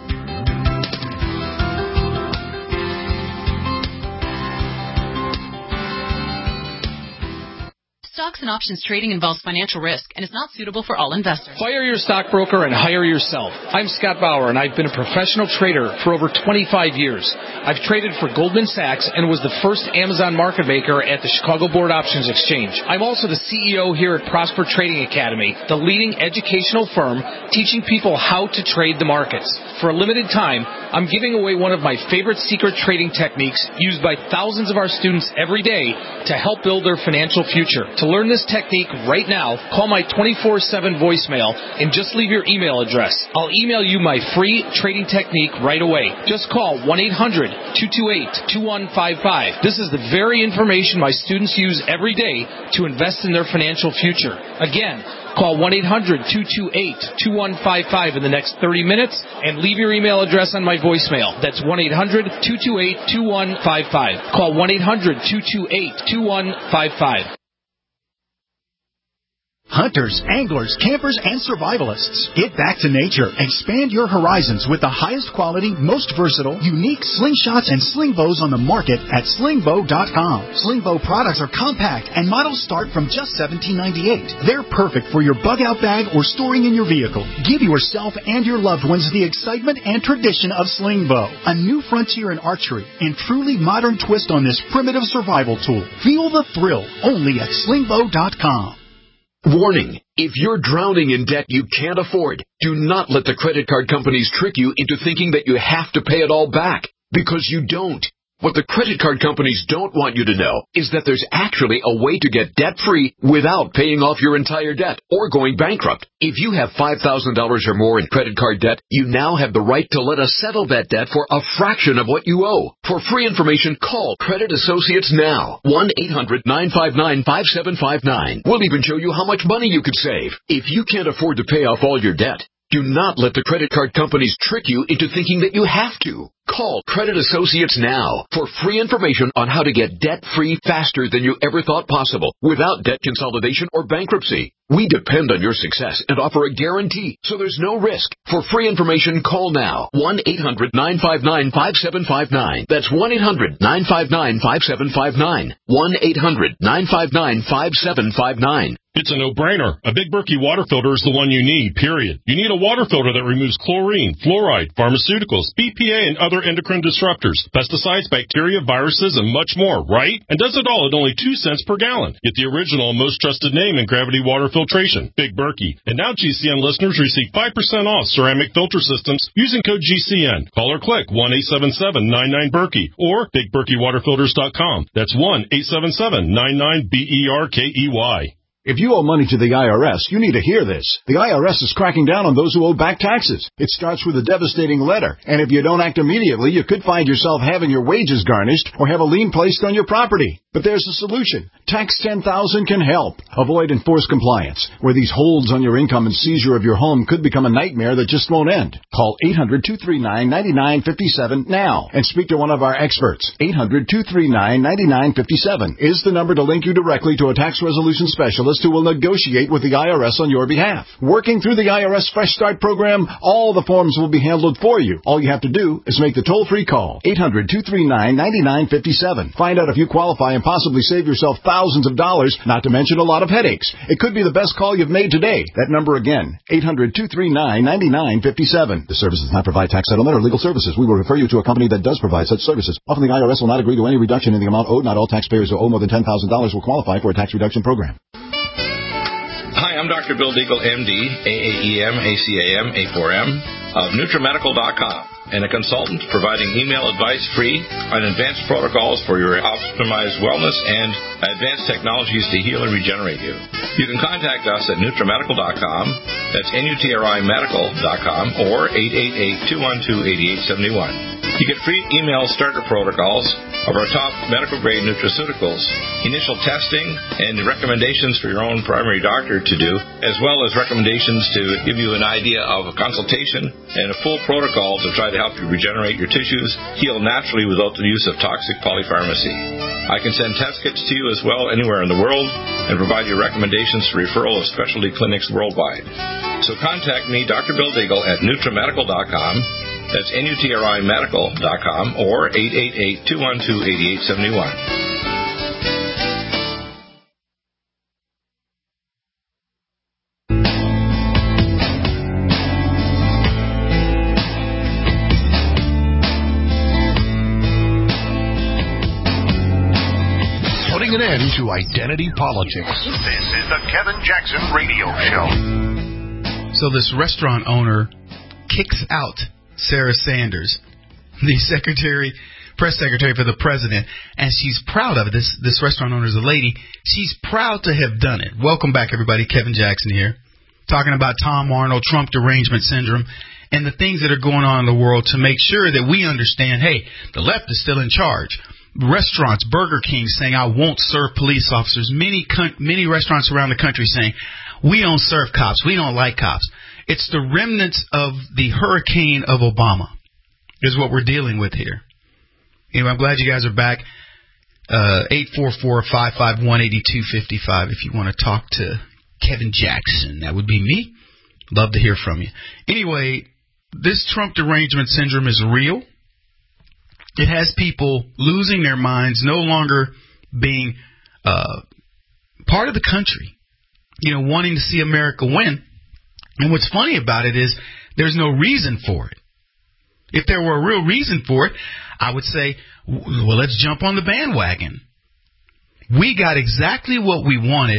Stocks and options trading involves financial risk and is not suitable for all investors. Fire your stockbroker and hire yourself. I'm Scott Bauer, and I've been a professional trader for over twenty-five years. I've traded for Goldman Sachs and was the first Amazon market maker at the Chicago Board Options Exchange. I'm also the C E O here at Prosper Trading Academy, the leading educational firm teaching people how to trade the markets. For a limited time, I'm giving away one of my favorite secret trading techniques used by thousands of our students every day to help build their financial future. To learn this technique right now, call my twenty-four seven voicemail and just leave your email address. I'll email you my free trading technique right away. Just call one eight hundred, two two eight, two one five five. This is the very information my students use every day to invest in their financial future. Again, call one eight hundred, two two eight, two one five five in the next thirty minutes and leave your email address on my voicemail. That's one eight hundred, two two eight, two one five five. Call one eight hundred, two two eight, two one five five. Hunters, anglers, campers, and survivalists. Get back to nature. Expand your horizons with the highest quality, most versatile, unique slingshots and sling bows on the market at sling bow dot com. Sling bow products are compact and models start from just seventeen ninety-eight. They're perfect for your bug out bag or storing in your vehicle. Give yourself and your loved ones the excitement and tradition of sling bow, a new frontier in archery and truly modern twist on this primitive survival tool. Feel the thrill only at sling bow dot com. Warning, if you're drowning in debt you can't afford, do not let the credit card companies trick you into thinking that you have to pay it all back, because you don't. What the credit card companies don't want you to know is that there's actually a way to get debt-free without paying off your entire debt or going bankrupt. If you have five thousand dollars or more in credit card debt, you now have the right to let us settle that debt for a fraction of what you owe. For free information, call Credit Associates now. one eight hundred nine five nine five seven five nine. We'll even show you how much money you could save. If you can't afford to pay off all your debt, do not let the credit card companies trick you into thinking that you have to. Call Credit Associates now for free information on how to get debt-free faster than you ever thought possible without debt consolidation or bankruptcy. We depend on your success and offer a guarantee, so there's no risk. For free information, call now. one eight hundred nine five nine five seven five nine. That's one eight hundred nine five nine five seven five nine. one eight hundred nine five nine five seven five nine. It's a no-brainer. A Big Berkey water filter is the one you need, period. You need a water filter that removes chlorine, fluoride, pharmaceuticals, B P A, and other endocrine disruptors, pesticides, bacteria, viruses, and much more, right? And does it all at only two cents per gallon. Get the original and most trusted name in gravity water filtration, Big Berkey. And now G C N listeners receive five percent off ceramic filter systems using code G C N. Call or click one eight seven seven nine nine Berkey or big berkey water filters dot com. That's one eight seven seven nine nine B E R K E Y. If you owe money to the I R S, you need to hear this. The I R S is cracking down on those who owe back taxes. It starts with a devastating letter, and if you don't act immediately, you could find yourself having your wages garnished or have a lien placed on your property. But there's a solution. Tax ten thousand can help. Avoid enforced compliance, where these holds on your income and seizure of your home could become a nightmare that just won't end. Call eight hundred two three nine nine nine five seven now and speak to one of our experts. eight hundred two three nine nine nine five seven is the number to link you directly to a tax resolution specialist who will negotiate with the I R S on your behalf. Working through the I R S Fresh Start program, all the forms will be handled for you. All you have to do is make the toll-free call. eight hundred two three nine nine nine five seven. Find out if you qualify and possibly save yourself thousands of dollars, not to mention a lot of headaches. It could be the best call you've made today. That number again, eight hundred two three nine nine nine five seven. The service does not provide tax settlement or legal services. We will refer you to a company that does provide such services. Often the I R S will not agree to any reduction in the amount owed. Not all taxpayers who owe more than ten thousand dollars will qualify for a tax reduction program. Hi, I'm Doctor Bill Deagle, M D, A A E M, A C A M, A four M, of Nutramedical dot com, and a consultant providing email advice free on advanced protocols for your optimized wellness and advanced technologies to heal and regenerate you. You can contact us at Nutramedical dot com, that's N U T R I medical dot com, or eight eight eight, two one two, eight eight seven one. You get free email starter protocols of our top medical-grade nutraceuticals, initial testing, and recommendations for your own primary doctor to do, as well as recommendations to give you an idea of a consultation and a full protocol to try to help you regenerate your tissues, heal naturally without the use of toxic polypharmacy. I can send test kits to you as well anywhere in the world and provide you recommendations for referral of specialty clinics worldwide. So contact me, Doctor Bill Deagle, at Nutramedical dot com. That's N U T R I medical dot com or eight eight eight, two one two, eight eight seven one. Putting an end to identity politics. This is the Kevin Jackson Radio Show. So this restaurant owner kicks out Sarah Sanders, the secretary, press secretary for the president, and she's proud of it. This this restaurant owner is a lady. She's proud to have done it. Welcome back, everybody. Kevin Jackson here, talking about Tom Arnold, Trump derangement syndrome, and the things that are going on in the world to make sure that we understand, hey, the left is still in charge. Restaurants, Burger King saying, I won't serve police officers. Many many restaurants around the country saying, we don't serve cops. We don't like cops. It's the remnants of the hurricane of Obama is what we're dealing with here. Anyway, I'm glad you guys are back. Uh, eight four four, five five one, eight two five five if you want to talk to Kevin Jackson. That would be me. Love to hear from you. Anyway, this Trump derangement syndrome is real. It has people losing their minds, no longer being uh, part of the country, you know, wanting to see America win. And what's funny about it is there's no reason for it. If there were a real reason for it, I would say, well, let's jump on the bandwagon. We got exactly what we wanted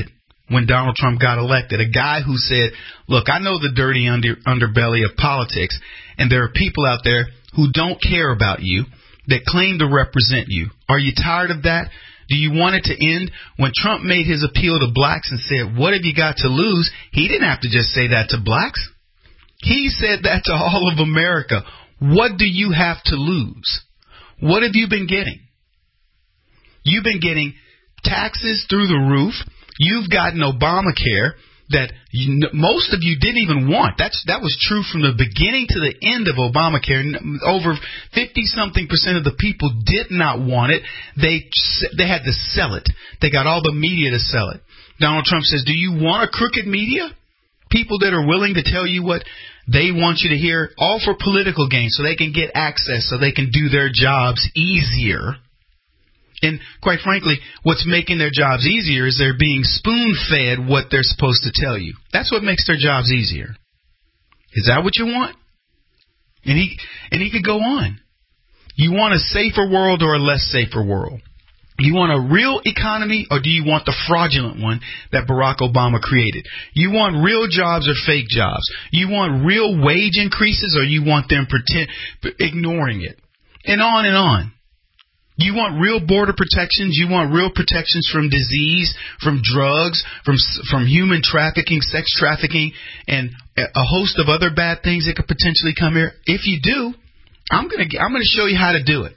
when Donald Trump got elected. A guy who said, look, I know the dirty under, underbelly of politics, and there are people out there who don't care about you, that claim to represent you. Are you tired of that? Do you want it to end? When Trump made his appeal to blacks and said, what have you got to lose? He didn't have to just say that to blacks. He said that to all of America. What do you have to lose? What have you been getting? You've been getting taxes through the roof. You've gotten Obamacare that you, most of you didn't even want. That's that was true from the beginning to the end of Obamacare. Over fifty-something percent of the people did not want it. They they had to sell it. They got all the media to sell it. Donald Trump says, do you want a crooked media? People that are willing to tell you what they want you to hear, all for political gain, so they can get access, so they can do their jobs easier. And quite frankly, what's making their jobs easier is they're being spoon-fed what they're supposed to tell you. That's what makes their jobs easier. Is that what you want? And he and he could go on. You want a safer world or a less safer world? You want a real economy, or do you want the fraudulent one that Barack Obama created? You want real jobs or fake jobs? You want real wage increases, or you want them pretend ignoring it? And on and on. You want real border protections. You want real protections from disease, from drugs, from from human trafficking, sex trafficking, and a host of other bad things that could potentially come here. If you do, I'm gonna I'm gonna show you how to do it.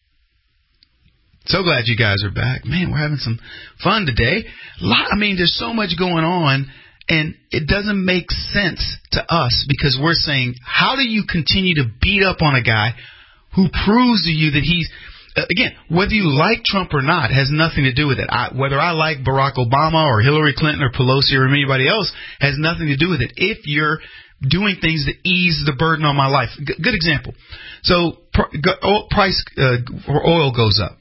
So glad you guys are back. Man, we're having some fun today. A lot, I mean, there's so much going on, and it doesn't make sense to us because we're saying, how do you continue to beat up on a guy who proves to you that he's, again, whether you like Trump or not has nothing to do with it. I, whether I like Barack Obama or Hillary Clinton or Pelosi or anybody else has nothing to do with it. If you're doing things that ease the burden on my life. G- good example. So pr- oil price uh, for oil goes up.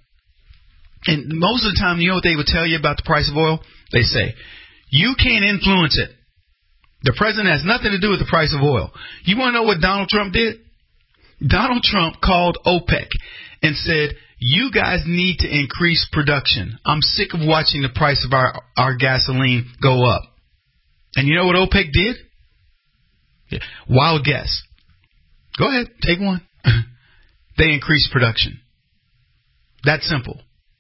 And most of the time, you know what they would tell you about the price of oil? They say, you can't influence it. The president has nothing to do with the price of oil. You want to know what Donald Trump did? Donald Trump called OPEC and said, you guys need to increase production. I'm sick of watching the price of our, our gasoline go up. And you know what OPEC did? Yeah. Wild guess. Go ahead, take one. They increased production. That simple.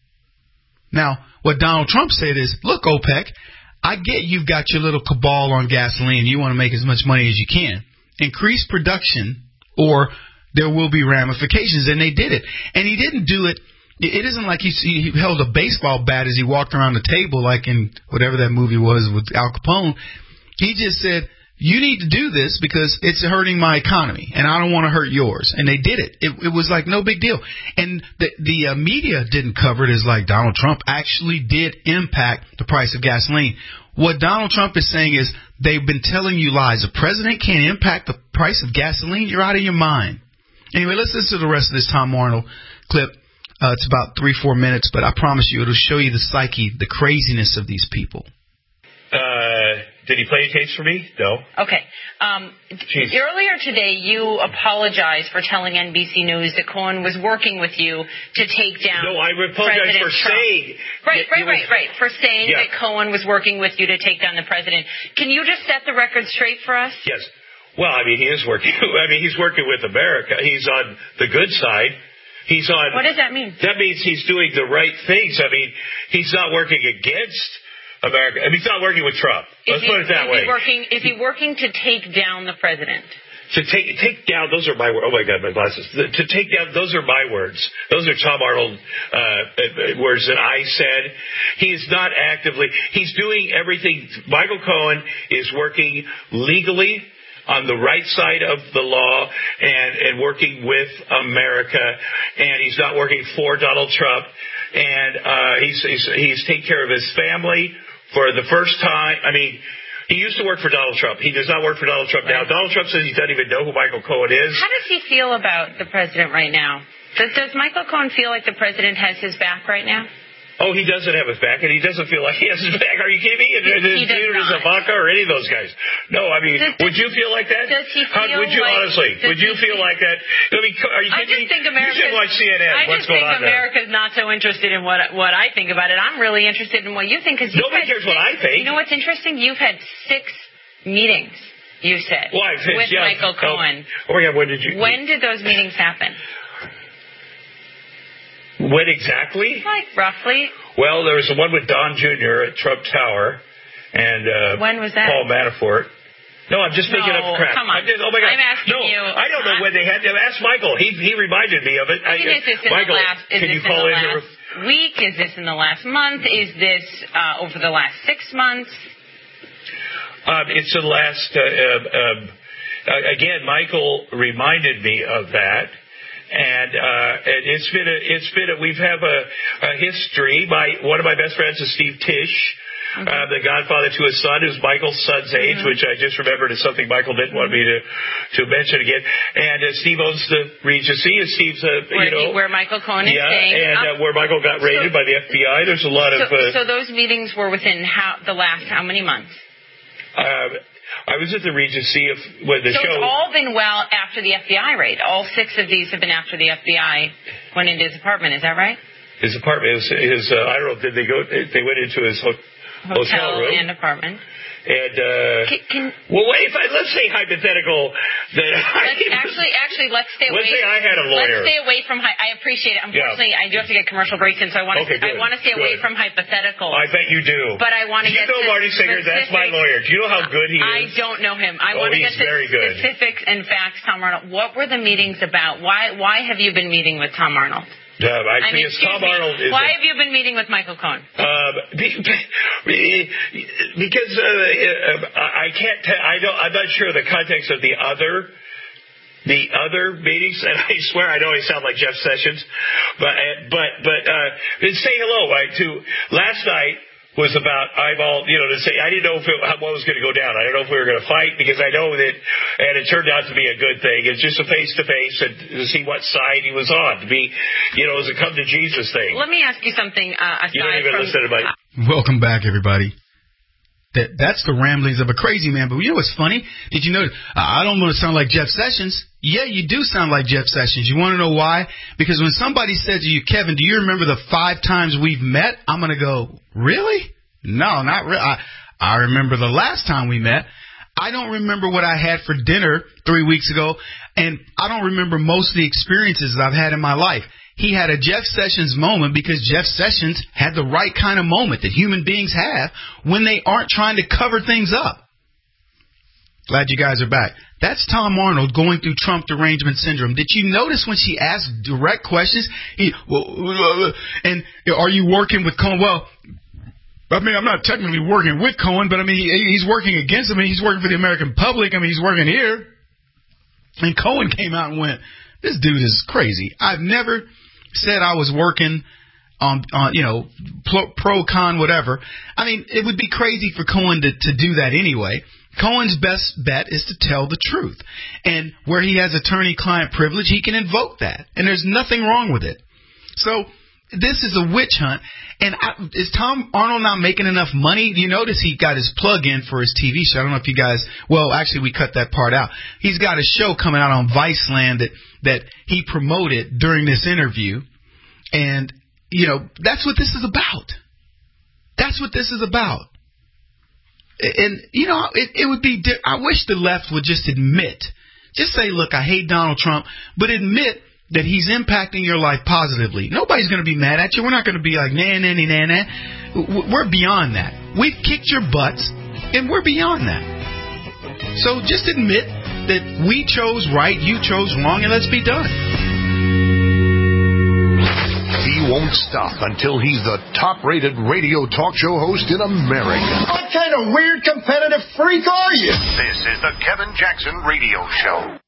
Now, what Donald Trump said is, look, OPEC, I get you've got your little cabal on gasoline. You want to make as much money as you can. Increase production or there will be ramifications. And they did it. And he didn't do it. It isn't like he, he held a baseball bat as he walked around the table like in whatever that movie was with Al Capone. He just said, you need to do this because it's hurting my economy, and I don't want to hurt yours. And they did it. It, it was like no big deal. And the, the uh, media didn't cover it as like Donald Trump actually did impact the price of gasoline. What Donald Trump is saying is they've been telling you lies. The president can't impact the price of gasoline. You're out of your mind. Anyway, let's listen to the rest of this Tom Arnold clip. Uh, it's about three, four minutes, but I promise you it'll show you the psyche, the craziness of these people. Uh, did he play a case for me? No. Okay. Um, earlier today, you apologized for telling N B C News that Cohen was working with you to take down. No, I apologize President for Trump. saying. Right, right, right, was, right. For saying yeah. that Cohen was working with you to take down the president. Can you just set the record straight for us? Yes. Well, I mean, he is working. I mean, he's working with America. He's on the good side. He's on. What does that mean? That means he's doing the right things. I mean, he's not working against America. I mean, he's not working with Trump. Let's he, put it that is way. He working, is he working to take down the president? To take take down, those are my words. Oh, my God, my glasses. To take down, those are my words. Those are Tom Arnold uh, words that I said. He is not actively. He's doing everything. Michael Cohen is working legally on the right side of the law and, and working with America. And he's not working for Donald Trump. And uh, he's, he's he's taking care of his family for the first time. I mean, he used to work for Donald Trump. He does not work for Donald Trump now. Donald Trump says he doesn't even know who Michael Cohen is. How does he feel about the president right now? Does, does Michael Cohen feel like the president has his back right now? Oh, he doesn't have his back, and he doesn't feel like he has his back. Are you kidding me? He, he Neither does Ivanka or any of those guys. No, I mean, does, would you feel like that? Does he feel How, would you, like, honestly, would you feel feel, like that? I mean, are you kidding I just me? think America's, you should watch C N N. I What's just going think on America's there? not so interested in what what I think about it. I'm really interested in what you think. Cause Nobody cares six, what I think. You know what's interesting? You've had six meetings, you said, well, I've, with yeah, Michael Cohen. Oh, oh, yeah, when did you? When did those meetings happen? When exactly? Like, roughly. Well, there was the one with Don Junior at Trump Tower, and uh, when was that? Paul Manafort. No, I'm just making no, up crap. Come on. I'm just, oh my God. I'm asking no, you. I don't know when they had to ask Michael. He he reminded me of it. I mean, I, is this in Michael, the last, is can this you call in the in last the... week? Is this in the last month? Is this uh, over the last six months? Um, it's the last. Uh, uh, um, uh, again, Michael reminded me of that. And uh, it's been a, it's been a, we've have a, a history. My one of my best friends is Steve Tisch, mm-hmm. uh, the godfather to his son, who's Michael's son's age, mm-hmm. which I just remembered is something Michael didn't mm-hmm. want me to to mention again. And uh, Steve owns the Regency, and Steve's uh, where you know he, where Michael Cohen is yeah, staying, and uh, where Michael got raided so, by the F B I. There's a lot so, of uh, so those meetings were within how the last how many months? Uh, I was at the Regency of, when the so show... So it's all been well after the F B I raid. All six of these have been after the F B I went into his apartment. Is that right? His apartment, his, his uh, I don't know, did they go, they went into his ho- hotel, hotel room. and apartment. And, uh, can, can, well, wait, if I, let's say hypothetical that I... Let's actually, actually, let's stay away... Let's say I had a lawyer. Let's stay away from... I appreciate it. Unfortunately, yeah. I do have to get commercial breaks in, so I want to okay, I want to stay good. away from hypotheticals. I bet you do. But I want to get to... You know Marty Singer, that's my lawyer. Do you know how good he is? I don't know him. I oh, want to get to very good. specifics and facts, Tom Arnold. What were the meetings about? Why Why have you been meeting with Tom Arnold? Uh, I, I mean, Tom Arnold is why a, have you been meeting with Michael Cohen? Um, because uh, I can't. T- I don't. I'm not sure the context of the other, the other meetings. And I swear, I know I sound like Jeff Sessions, but but but uh, say hello. Right to last night. Was about eyeball, you know, to say, I didn't know if it, what was going to go down. I don't know if we were going to fight because I know that, and it turned out to be a good thing. It's just a face-to-face and to see what side he was on. To be, you know, it was a come to Jesus thing. Let me ask you something uh, aside you don't even from... listen to my... Welcome back, everybody. That That's the ramblings of a crazy man. But you know what's funny? Did you know, I don't want to sound like Jeff Sessions. Yeah, you do sound like Jeff Sessions. You want to know why? Because when somebody said to you, Kevin, do you remember the five times we've met? I'm going to go, really? No, not really. I, I remember the last time we met. I don't remember what I had for dinner three weeks ago. And I don't remember most of the experiences I've had in my life. He had a Jeff Sessions moment because Jeff Sessions had the right kind of moment that human beings have when they aren't trying to cover things up. Glad you guys are back. That's Tom Arnold going through Trump derangement syndrome. Did you notice when she asked direct questions? He, well, and are you working with Cohen? Well, I mean, I'm not technically working with Cohen, but I mean, he, he's working against him. I mean, he's working for the American public. I mean, he's working here. And Cohen came out and went, this dude is crazy. I've never said I was working on, on you know, pro, pro, con, whatever. I mean, it would be crazy for Cohen to, to do that anyway. Cohen's best bet is to tell the truth. And where he has attorney-client privilege, he can invoke that. And there's nothing wrong with it. So this is a witch hunt. And I, is Tom Arnold not making enough money? You notice he got his plug in for his T V show. I don't know if you guys, well, actually we cut that part out. He's got a show coming out on Viceland that, that he promoted during this interview. And, you know, that's what this is about. That's what this is about. And, you know, it, it would be, I wish the left would just admit, just say, look, I hate Donald Trump, but admit that he's impacting your life positively. Nobody's going to be mad at you. We're not going to be like, nah, nah, nah, nah, nah. We're beyond that. We've kicked your butts, and we're beyond that. So just admit that we chose right, you chose wrong, and let's be done. He won't stop until he's the top-rated radio talk show host in America. What kind of weird competitive freak are you? This is the Kevin Jackson Radio Show.